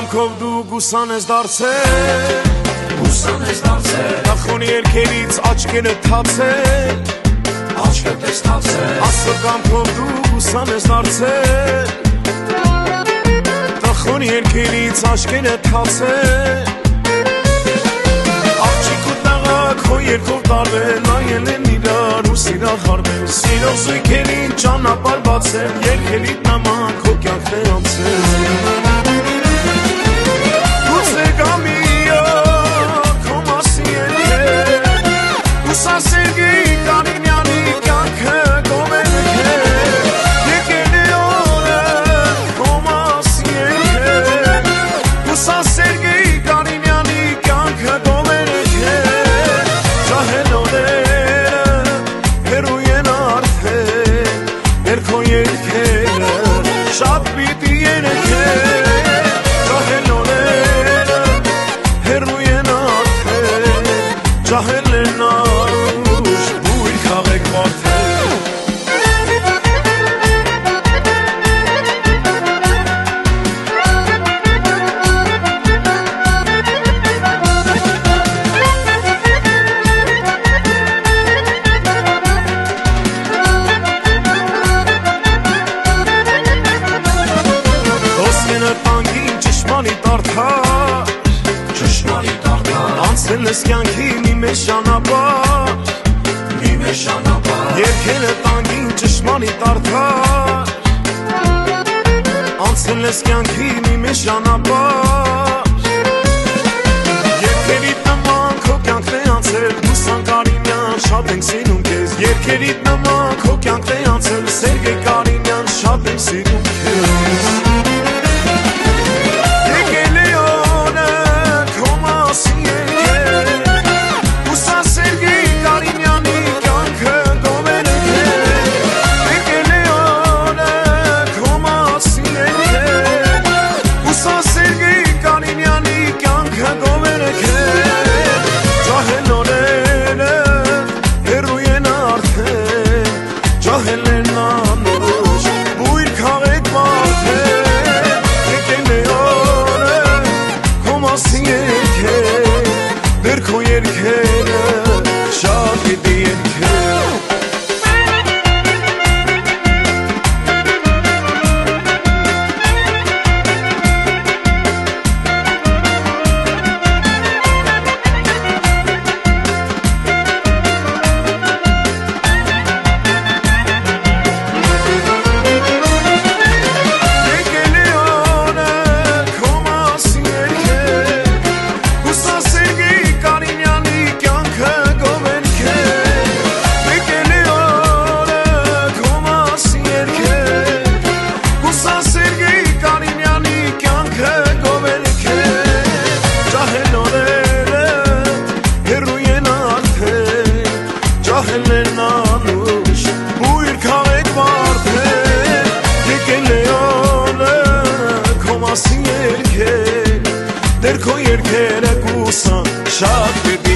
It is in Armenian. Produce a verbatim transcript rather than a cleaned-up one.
կամքով դու գուսան ես դարձել, Գուսան ես դարձել, Նախոնի երկերից աչքերը թացել, Աչքդ ես թացել, Աստծո կամքով դու գուսան ես դարձել, Նախոնի երկերից աչքերը թացել, Աղջիկ ու տաղակ հո երկով տարվել, նայել են իրար ու սիրախարվել, Սիրող զույգերին ճանապարհ բացել, երկերիդ նման քո կյանքն է անցել Անցել ես կյանքի մի մեծ ճանապարհ, մի մեծ ճանապարհ, Երգել է տանգին ճշմարիտ արդար, Անցել ես կյանքի մի մեծ ճանապարհ, Երգերիդ նման քո կյանքն է անցել, Հուսան Կարինյան, շատ ենք սիրում քեզ, Երգերիդ նման քո կյանքն է անցել, Սերգեյ Կարինյան, շատ ենք սիրում քեզ Դեր քո երկերը կուսան շատ